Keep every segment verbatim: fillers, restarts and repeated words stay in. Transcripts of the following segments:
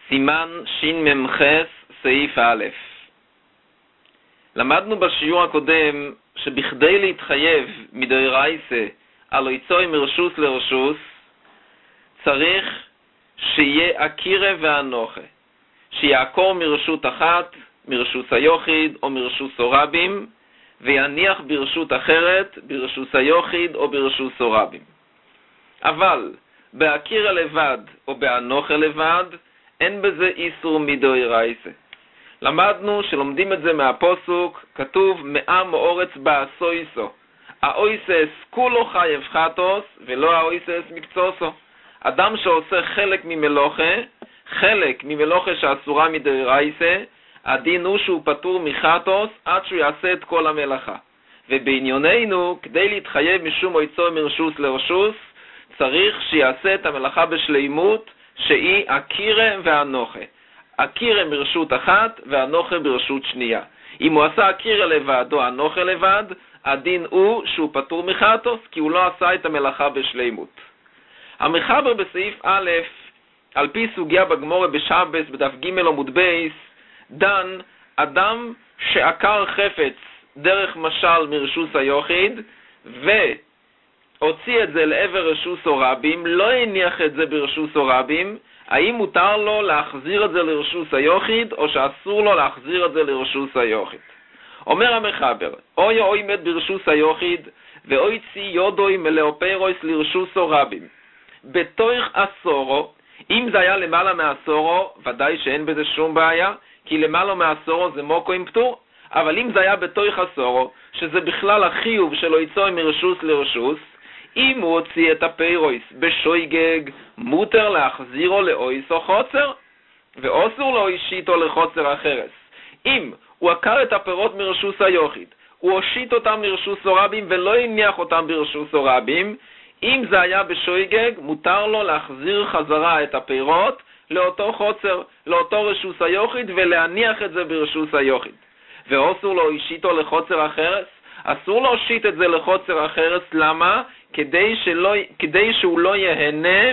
סימן שמ"ח סעיף א'. למדנו בשיעור הקודם שבכדי להתחייב מדאורייתא על יצוא מרשוס לרשוס צריך שיהיה אקירא ואנוכה, שיעקור מרשות אחת, מרשוס היוחיד או מרשוס רבים, ויניח ברשות אחרת, ברשוס היוחיד או ברשוס רבים. אבל באקירא לבד או באנוכה לבד אין בזה איסור מדאורייתא. למדנו שלומדים את זה מהפסוק, כתוב מאה מאורץ בעשויסו. האויסס כולו חייב חטוס ולא האויסס מקצוסו. אדם שעושה חלק ממלוכה, חלק ממלוכה שאסורה מדאורייתא, הדין הוא שהוא פטור מחטוס עד שהוא יעשה את כל המלאכה. ובענייננו, כדי להתחייב משום יצוא מרשוס לרשוס, צריך שיעשה את המלאכה בשלימות, שהיא אקירא ואנוכה. אקירא מרשות אחת ואנוכה ברשות שנייה. אם הוא עשה אקירא לבד או אנוכה לבד, הדין הוא שהוא פטור מחטוס, כי הוא לא עשה את המלאכה בשלימות. המחבר בסעיף א', על פי סוגיה בגמורה בשבס בדף ג' עמוד בייס, דן אדם שעקר חפץ דרך משל מרשוס היוחיד והוציא את זה לעבר רשוס רבים, לא הניח את זה ברשוס רבים, האם מותר לו להחזיר את זה לרשוס היוחיד או שאסור לו להחזיר את זה לרשוס היוחיד? אומר המחבר, אוי אוי מת ברשוס היוחיד ואוי צי יודוי מלאופרויס לרשוס רבים. בתוך עשורו, אם זה היה למעלה מעשורו, ודאי שאין בזה שום בעיה, כי למעלה מעשורו זה מוקו עם פטור, אבל אם זה היה בתוך עשורו, שזה בכלל החיוב שלו יצוא מרשוס לרשוס, אם הוא הוציא את הפירויס בשויגג, מותר להחזירו לאויס או חוצר, ואוסור לו אישיתו לחוצר אחרס. אם הוא עקר את הפירות מרשוס היוחיד, הוא הושיט אותם לרשוס רבים ולא הניח אותם ברשוס רבים, אם זה היה בשויגג, מותר לו להחזיר חזרה את הפירות לאותו חוצר, לאותו רשוס היוחיד, ולהניח את זה ברשוס היוחיד. ואוסור לו אישיתו לחוצר אחרס, אסור לו להושיט את זה לחוצר אחרס, למה? כדי, שלא, כדי שהוא לא יהנה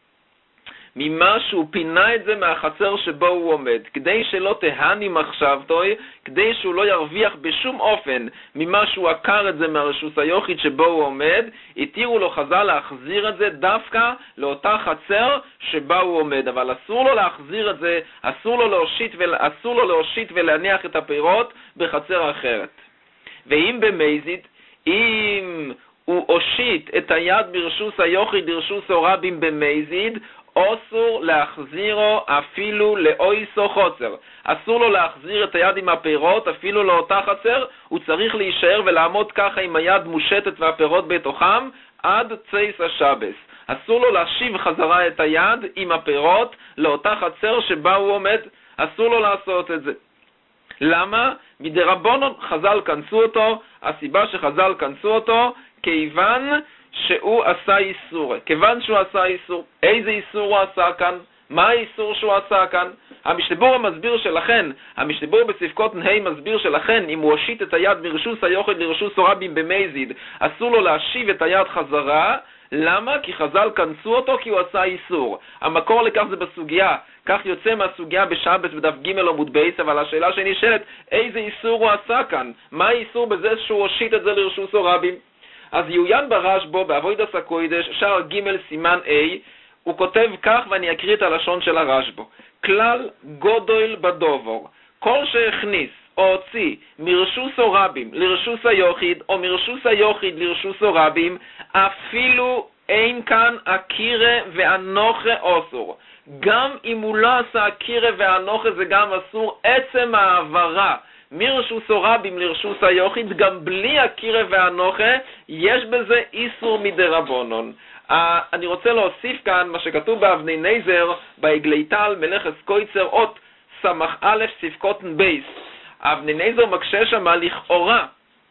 ממה שהוא פינה את זה מהחצר שבו הוא עומד, כדי שלא תהני מחשבתוי, כדי שהוא לא ירוויח בשום אופן ממה שהוא עקר את זה מהרשוס היוחיד שבו הוא עומד, התירו לו חז"ל להחזיר את זה דווקא לאותה חצר שבה הוא עומד, אבל אסור לו להחזיר את זה, אסור לו להושיט, ול, אסור לו להושיט ולהניח את הפירות בחצר אחרת. ואם במזיד, אם הוא הושיט את היד ברשוס היוחיד לרשוס רבים במזיד, אסור להחזירו אפילו לאויסו חוצר. אסור לו להחזיר את היד עם הפירות אפילו לאותה חצר, הוא צריך להישאר ולעמוד ככה עם היד מושטת והפירות בתוכם עד צייס השבס. אסור לו להשיב חזרה את היד עם הפירות לאותה חצר שבה הוא עומד, אסור לו לעשות את זה. למה? מדרבנן חז"ל כנסו אותו, הסיבה שחז"ל כנסו אותו, כיוון שהוא עשה איסור. כיוון שהוא עשה איסור. איזה איסור הוא עשה כאן? מה האיסור שהוא עשה כאן? המשתבור המסביר שלכן, המשתבור בספקות נהי מסביר שלכן, אם הוא הושיט את היד מרשוס היוחיד לרשוס רבים במזיד, אסור לו להשיב את היד חזרה. למה? כי חז"ל כנסו אותו כי הוא עשה איסור. המקור לכך זה בסוגיה, כך יוצא מהסוגיה בשבס בדף ג' עמוד בייס, אבל השאלה שנשאלת, איזה איסור הוא עשה כאן? מה האיסור בזה שהוא הושיט את זה לרשוס רבים? אז יעוין ברשב"ו בעבודת הקודש שער ג' סימן A, הוא כותב כך ואני אקריא את הלשון של הרשב"ו. כלל גודל בדובור, כל שהכניס או הוציא מרשוס רבים לרשוס היוחיד או מרשוס היוחיד לרשוס רבים, אפילו אין כאן אקירא ואנוכה אסור. גם אם הוא לא עשה אקירא ואנוכה זה גם אסור, עצם העברה מרשוס רבים לרשוס היוחיד, גם בלי אקירא ואנוכה, יש בזה איסור מדרבנן. Uh, אני רוצה להוסיף כאן מה שכתוב באבני נזר, בעגליתל מלאכת קויצר, אות סמך א' ספקותן בייס. אבני נזר מקשה שמה לכאורה,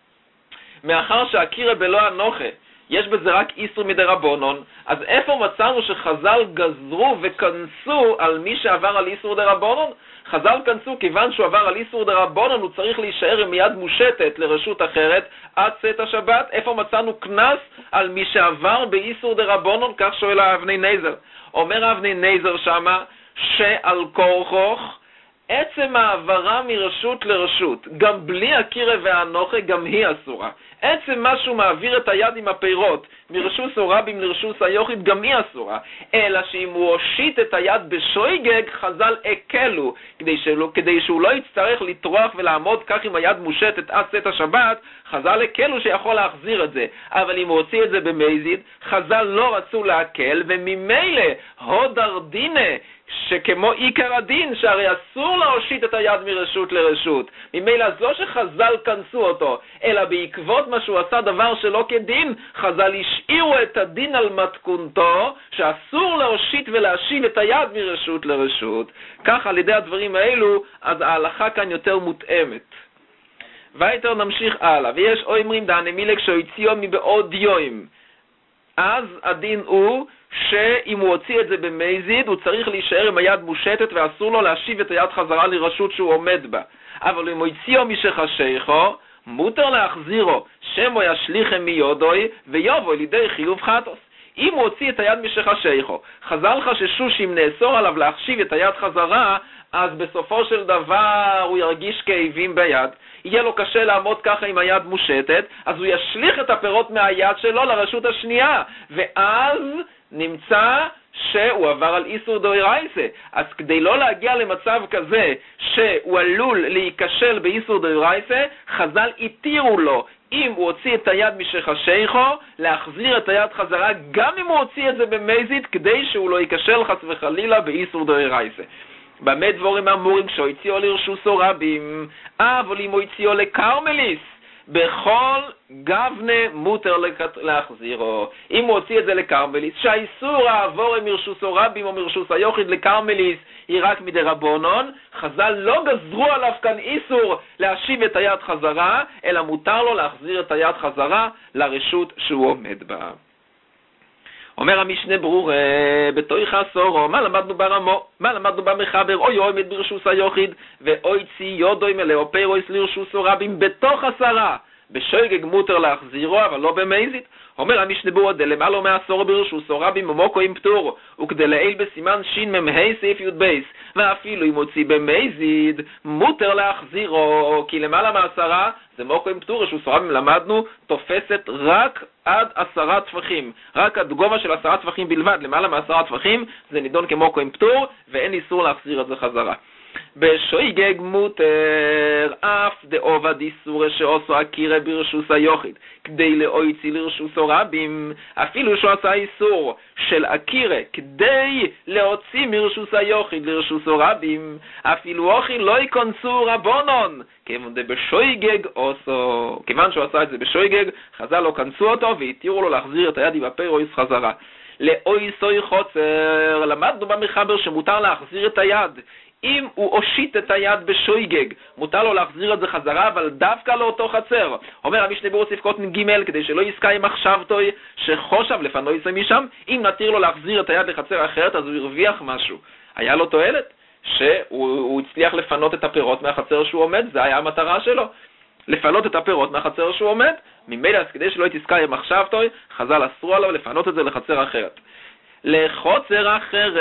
מאחר שאקירא בלא אנוכה, יש בזה רק איסור מדרבנן, אז איפה מצאנו שחז"ל גזרו וכנסו על מי שעבר על איסור דרבנן? חז"ל כנסו כיוון שהוא עבר על איסור דרבנן, הוא צריך להישאר עם יד מושטת לרשות אחרת עד צאת השבת. איפה מצאנו כנס על מי שעבר באיסור דרבנן? כך שואל האבני נזר. אומר האבני נזר שמה שעל כורחוך, עצם העברה מרשות לרשות, גם בלי הקירה והאנוכה, גם היא אסורה. עצם מה שהוא מעביר את היד עם הפירות מרשוס או רבים לרשוס היוחיד, גם היא אסורה. אלא שאם הוא הושיט את היד בשויגג, חז"ל הקלו, כדי, שלא, כדי שהוא לא יצטרך לטרוח ולעמוד כך עם היד מושטת עד צאת השבת, חז"ל הקלו שיכול להחזיר את זה. אבל אם הוא הוציא את זה במזיד, חז"ל לא רצו להקל, וממילא הודר דינה, שכמו עיקר הדין, שהרי אסור להושיט את היד מרשות לרשות. ממילא זו שחז"ל כנסו אותו, אלא בעקבות מה שהוא עשה דבר שלא כדין, חז"ל השאירו את הדין על מתכונתו, שאסור להושיט ולהשיב את היד מרשות לרשות. כך על ידי הדברים האלו, אז ההלכה כאן יותר מותאמת. ויתר נמשיך הלאה, ויש אומרים דענה מילק שהוציאו מבעוד יום. אז הדין הוא שאם הוא הוציא את זה במזיד, הוא צריך להישאר עם היד מושטת ואסור לו להשיב את היד חזרה לרשות שהוא עומד בה. אבל אם הוא הוציאו משחשיכו, מותר להחזירו, שמו ישליכם מיודוי ויובוי לידי חיוב חטוס. אם הוא הוציא את היד משחשיכו, חז"ל חששו שאם נאסור עליו להחשיב את היד חזרה, אז בסופו של דבר הוא ירגיש כאבים ביד, יהיה לו קשה לעמוד ככה עם היד מושטת, אז הוא ישליך את הפירות מהיד שלו לרשות השנייה, ואז נמצא שהוא עבר על איסור דאורייתא. אז כדי לא להגיע למצב כזה שהוא עלול להיכשל באיסור דאורייתא, חז"ל התירו לו, אם הוא הוציא את היד משחשיכו, להחזיר את היד חזרה, גם אם הוא הוציא את זה במזיד, כדי שהוא לא ייכשל חס וחלילה באיסור דאורייתא. במה דבורים אמורים כשהוציאו לרשוסו רבים, אבל אם הוא הציאו לקרמליס, בכל גבנה מותר להחזירו. אם הוא הוציא את זה לקרמליס, שהאיסור העבור מרשוסו רבים או מרשוס היוחיד לקרמליס היא רק מדי רבונון, חז"ל לא גזרו עליו כאן איסור להשיב את היד חזרה, אלא מותר לו להחזיר את היד חזרה לרשות שהוא עומד בה. אומר המשנה ברור בתויך עשורו, מה למדנו ברמו, מה למדנו במחבר, אוי עומד ברשוס היוחיד, ואוי צי יודוי מלאו פירויס לרשוסו רבים בתוך עשרה, בשויגג מותר להחזירו, אבל לא במזיד. אומר המשנה ברור, דלמעלה מעשור ברשוסו רבים ומוקו עם פטור, וכדי לעיל בסימן שין ממהי סעיף י' בייס, ואפילו אם הוציא במזיד, מותר להחזירו, כי למעלה מעשרה, זה מוקו עם פטור, רשוסו רבים למדנו, תופסת רק עד עשרה טפחים, רק עד גובה של עשרה טפחים בלבד, למעלה מעשרה טפחים, זה נידון כמוקו עם פטור, ואין איסור להחזיר את זה חזרה. בשויגג מותר, אף דאובה דיסורה שעושו הקירה ברשוס היוחיד, כדי לאויצי לרשוסו רבים, אפילו שהוא עשה איסור של הקירה, כדי להוציא מרשוס היוחיד לרשוסו רבים, אפילו אוכי לא ייכנסו רבונון, כיוון דבשויגג עושו. כיוון שהוא עשה את זה בשויגג, חז"ל לא כנסו אותו והתירו לו להחזיר את היד עם הפירויס חזרה. לאויסוי חוצר, למדנו במחבר שמותר להחזיר את היד, אם הוא הושיט את היד בשויגג, מותר לו להחזיר את זה חזרה, אבל דווקא לאותו חצר. אומר המשנה ברור סעיף קטן ג' כדי שלא יזכה עם מחשבתוי שחושב לפנו יצא משם, אם נתיר לו להחזיר את היד לחצר אחרת, אז הוא הרוויח משהו. היה לו תועלת שהוא הצליח לפנות את הפירות מהחצר שהוא עומד, זה היה המטרה שלו. לפנות את הפירות מהחצר שהוא עומד, ממילא אז כדי שלא יתזכה עם מחשבתוי, חז"ל אסרו עליו לפנות את זה לחצר אחרת. לחוצר אחרת,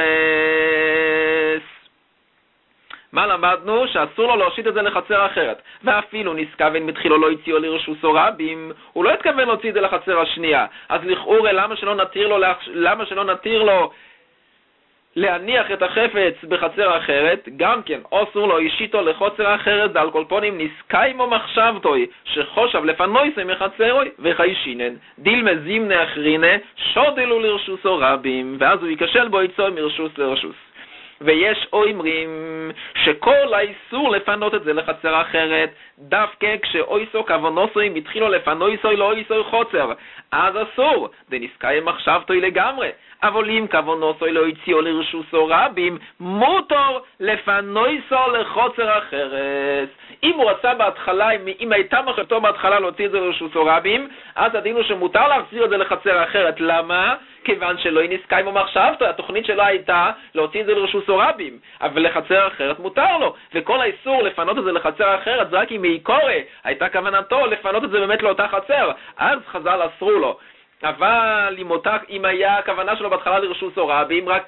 מה למדנו? שאסור לו להושיט את זה לחצר אחרת. ואפילו נזכוון מתחילו לא הציעו לרשוסו רבים, הוא לא התכוון להוציא את זה לחצר השנייה. אז לכאורה, למה שלא נתיר לו, למה שלא נתיר לו להניח את החפץ בחצר אחרת? גם כן, אסור לו ישיתו לחצר אחרת, דל כל פונים נזכאים או מחשבתוי, שחושב לפנויסי מחצרוי, וחיישינן, דיל מזימנה אחרינה, שודלו לרשוסו רבים, ואז הוא יקשל בו יצוא מרשוס לרשוס. ויש אומרים שכל האיסור לפנות את זה לחצר אחרת, דווקא כשאויסו כוונוסוים התחילו לפנויסוי לא אויסוי חוצר, אז אסור, דנזכאים מחשבתוי לגמרי. אבל אם כוונוסוי לא הציעו לרשוסו רבים, מותר לפנויסו לחוצר אחרת. אם הוא רצה בהתחלה, אם הייתה מחשבתו בהתחלה להוציא את זה לרשוסו רבים, אז הדין הוא שמותר להחזיר את זה לחצר אחרת. למה? כיוון שלא נזכאים במחשבתו, התוכנית שלו הייתה להוציא את זה לרשוסו רבים, אבל לחצר אחרת מותר לו. וכל האיסור לפנות את זה לחצר אחרת, זה רק אם היא קורא, הייתה כוונתו לפנות את זה באמת לאותה חצר, אז חז"ל אסרו לו. אבל אם, אותה, אם היה הכוונה שלו בהתחלה לרשוסו רבים, רק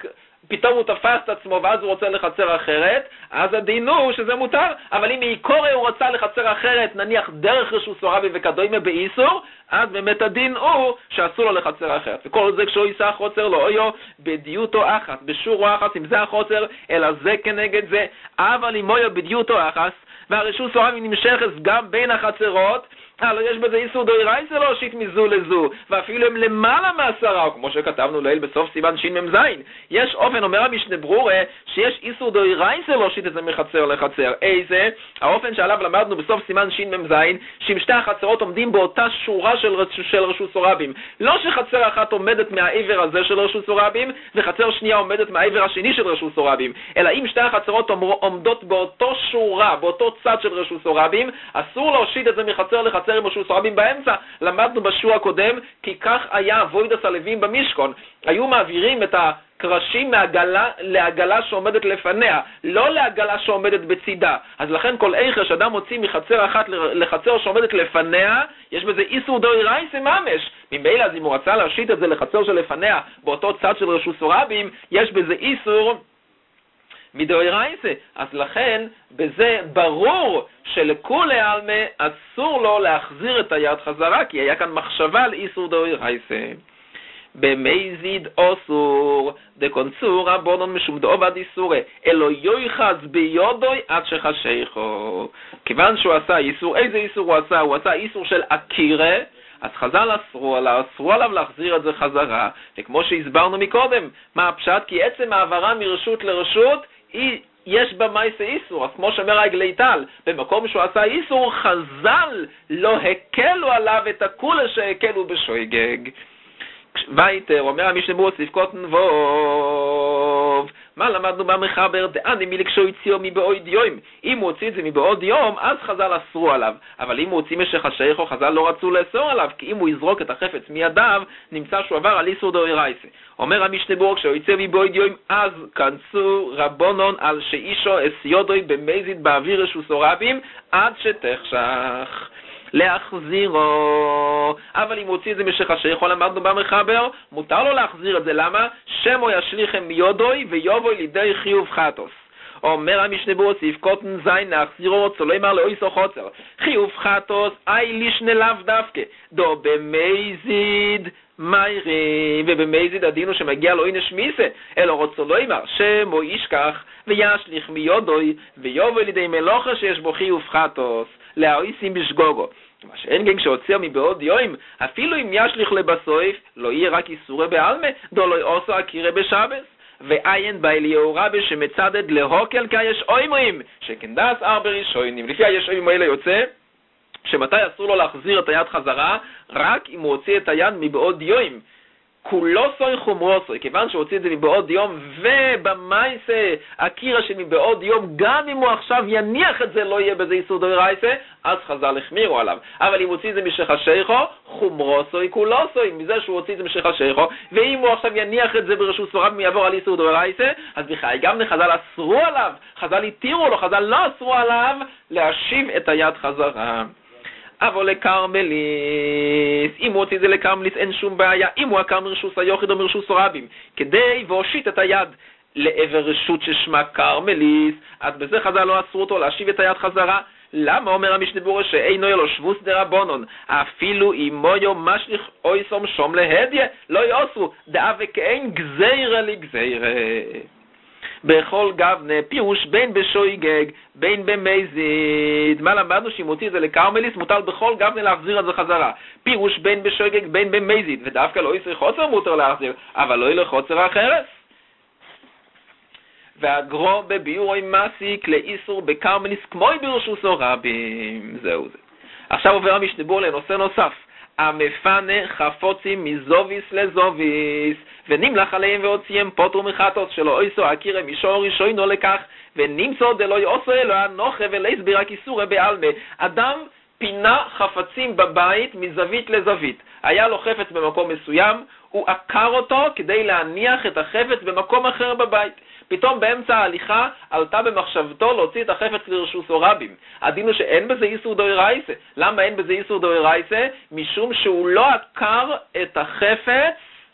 פתאום הוא תפס את עצמו ואז הוא רוצה לחצר אחרת, אז הדין הוא שזה מותר. אבל אם מעיקורי הוא רצה לחצר אחרת, נניח דרך רשוס הרבים וכדומה באיסור, אז באמת הדין הוא שאסור לו לחצר אחרת. וכל זה כשהוא יישא חוצר לו, אויו, בדיוטו אחת, בשורו אחת, אם זה החוצר, אלא זה כנגד זה. אבל אם אויו בדיוטו אחת, והרשוס הרבים נמשכת גם בין החצרות, הלא יש בזה איסור דאורייתא להושיט מזו לזו, ואפילו הם למעלה מעשרה, או כמו שכתבנו לעיל בסוף סימן ש"מ. יש אופן, אומר המשנה ברורה, שיש איסור דאורייתא להושיט את זה מחצר לחצר. איזה? האופן שעליו למדנו בסוף סימן ש"מ, שאם שתי החצרות עומדים באותה שורה של, של רשוס הרבים. לא שחצר אחת עומדת מהעבר הזה של רשוס הרבים, וחצר שנייה עומדת מהעבר השני של רשוס הרבים, אלא אם שתי החצרות עומדות באותו שורה, באותו צד של רשוס הרבים, אסור להושיט את זה מחצר לחצר עם רשוס הרבים באמצע. למדנו בשיעור הקודם, כי כך היה אבוידס הלוויים במשכון. היו מעבירים את הקרשים מעגלה לעגלה שעומדת לפניה, לא לעגלה שעומדת בצידה. אז לכן כל איכר שאדם מוציא מחצר אחת לחצר שעומדת לפניה, יש בזה איסור דאורייתא ממש. ממילא אז אם הוא רצה להשית את זה לחצר שלפניה באותו צד של רשוס הרבים, יש בזה איסור מדאורייתא. אז לכן בזה ברור שלכולי עלמא אסור לו להחזיר את היד חזרה, כי היה כאן מחשבה על איסור דאורייתא. במזיד אסור דקונצור רבונן משום דעובד איסורי אלו יוחז ביודוי עד שחשיכו. כיוון שהוא עשה איסור, איזה איסור הוא עשה? הוא עשה איסור של עקירה, אז חז"ל אסרו עליו, אסרו עליו להחזיר את זה חזרה. וכמו שהסברנו מקודם, מה הפשט? כי עצם העברה מרשות לרשות היא יש בה מעשה איסור. אז כמו שאומר הגליטל, במקום שהוא עשה איסור, חז"ל לא הקלו עליו את הכולה שהקלו בשויגג. וייטר, אומר המשנה ברורה סעיף קוטן ווב, מה למדנו במחבר? דאני מלקשו הציעו מבעוד יום. אם הוא הוציא את זה מבעוד יום, אז חז"ל אסרו עליו. אבל אם הוא הוציא משך השייכו, חז"ל לא רצו לאסור עליו, כי אם הוא יזרוק את החפץ מידיו, נמצא שהוא עבר על איסור דאורייתא. אומר המשנה ברורה, כשהוא הציע מבעוד יום, אז כנסו רבונון על שאישו אסיודוי במזיד באוויר רשוס הרבים, עד שתחשך. להחזירו. אבל אם הוא הוציא את זה משך השייכו, למדנו במחבר, מותר לו להחזיר את זה. למה? שמו ישליכם מיודוי ויובוי לידי חיוב חטוס. אומר המשנה ברורה סעיף קוטן זין, להחזירו רוצה לא אמר לאויסו חוצר חיוב חטוס אי לישנה לאו דווקא דו במזיד מיירים, ובמזיד הדינו שמגיע לו עונש מיסה, אלא רוצה לא אמר שמו ישכח וישליך מיודוי ויובוי לידי מלוכה שיש בו חיוב חטוס להאיסים בשגוגו. מה שאין גם כשהוציאו מבעוד יום, אפילו אם ישליך לבסויף, לא יהיה רק איסורי בעלמה, דו לא יעשו עקירה בשבס. ועיין באליהו רבי שמצדד להוקל כיש אומרים, שכנדס ארבע ראשונים. לפי היש אומרים האלה יוצא, שמתי אסור לו להחזיר את היד חזרה? רק אם הוא הוציא את היד מבעוד יום. כולו סוי חומרו סוי, כיוון שהוא הוציא את זה מבעוד יום, ובמייסה הקירה שמבעוד יום, גם אם הוא עכשיו יניח את זה, לא יהיה בזה איסור דאורייתא, אז חז"ל החמירו עליו. אבל אם הוא הוציא את זה משך השייכו, חומרו סוי, כולו סוי, מזה שהוא הוציא את זה משך השייכו, ואם הוא עכשיו יניח את זה ברשוס הרבים, יעבור על איסור דאורייתא, אז בכלל גם חז"ל אסרו עליו, חז"ל התירו לו, חז"ל לא אסרו עליו להשיב את היד חזרה. אבל לקרמליס, אם הוא הוציא את זה לקרמליס אין שום בעיה, אם הוא הקם מרשוס היוחיד או מרשוס הרבים, כדי והושיט את היד לעבר רשות ששמה קרמליס, אז בזה חז"ל לא אסרו אותו להשיב את היד חזרה. למה? אומר המשנה ברורה שאינו יהיה לו שבוס דרבנון, אפילו אם מויו משליך אויסום שום להדיה, לא יאסרו, דאה וכאין גזירה לגזירה. בכל גבנה, פירוש בין בשויגג, בין במזיד. מה למדנו? שאם מוציא את זה לקרמליס, מותר בכל גבנה להחזיר את זה חזרה. פירוש בין בשויגג, בין במזיד. ודווקא לא יסרי חוצר מותר להחזיר, אבל לא יהיה חוצר אחרת. והגרו בביורוי מסיק לאיסור בקרמליס, כמו ברשוס הרבים. זהו זה. עכשיו עובר המשנה ברורה לנושא נוסף. המפנה חפוצים מזוביס לזוביס, ונמלך עליהם והוציאים פוטרו מחטוס שלא אויסו עקירה מישור ראשונו לכך, ונמצא דלא יעשו אלוה נוחה ולהסביר רק איסורי בעלמה. אדם פינה חפצים בבית מזווית לזווית. היה לו חפץ במקום מסוים, הוא עקר אותו כדי להניח את החפץ במקום אחר בבית. פתאום באמצע ההליכה עלתה במחשבתו להוציא את החפץ לרשוס הרבים. הדין הוא שאין בזה איסור דאורייתא. למה אין בזה איסור דאורייתא? משום שהוא לא עקר את החפץ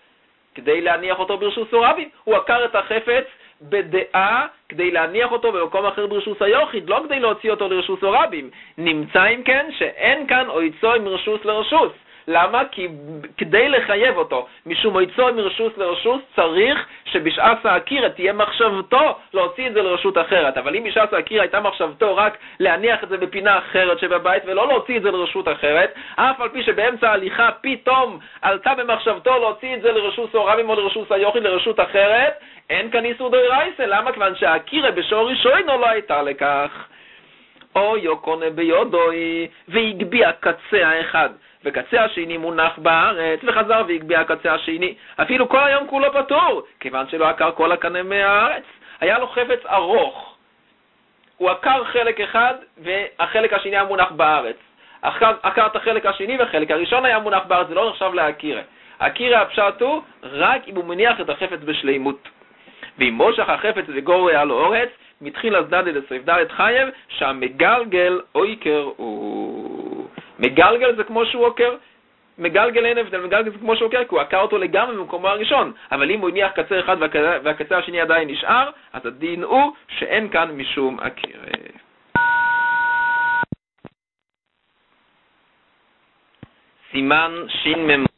כדי להניח אותו ברשוס הרבים. הוא עקר את החפץ בדעה כדי להניח אותו במקום אחר ברשוס היוחיד, לא כדי להוציא אותו לרשוס הרבים. נמצא אם כן שאין כאן אויצוי מרשוס לרשוס. למה? כי כדי לחייב אותו משום אויצוי מרשוס לרשוס צריך שבשעת העקירה תהיה מחשבתו להוציא את זה לרשות אחרת. אבל אם בשעת העקירה הייתה מחשבתו רק להניח את זה בפינה אחרת שבבית ולא להוציא את זה לרשות אחרת, אף על פי שבאמצע ההליכה פתאום עלתה במחשבתו להוציא את זה לרשוס הרבים או לרשוס היוחיד לרשות אחרת, אין כאן איסור דאורייתא. למה? כיוון שהעקירה בשור ראשונו לא הייתה לכך. או יוקונה ביודוי והגביע קצה האחד וקצה השני מונח בארץ וחזר והגביע קצה השני, אפילו כל היום כולו פטור, כיוון שלא עקר כל הקנה מהארץ. היה לו חפץ ארוך, הוא עקר חלק אחד והחלק השני היה מונח בארץ. עקר את החלק השני והחלק הראשון היה מונח בארץ, זה לא נחשב להעקירה. העקירה הפשט הוא רק אם הוא מניח את החפץ בשלימות. ואם מושך החפץ וגור היה לו אורץ, מתחיל אז דד לסעיף ד' חייב שהמגלגל אויקר הוא... מגלגל זה כמו שהוא עוקר, מגלגל אין הבדל, מגלגל זה כמו שהוא עוקר, כי הוא עקר אותו לגמרי במקומו הראשון. אבל אם הוא הניח קצה אחד והקצה השני עדיין נשאר, אז הדין הוא שאין כאן משום עקירה. סימן שין ממ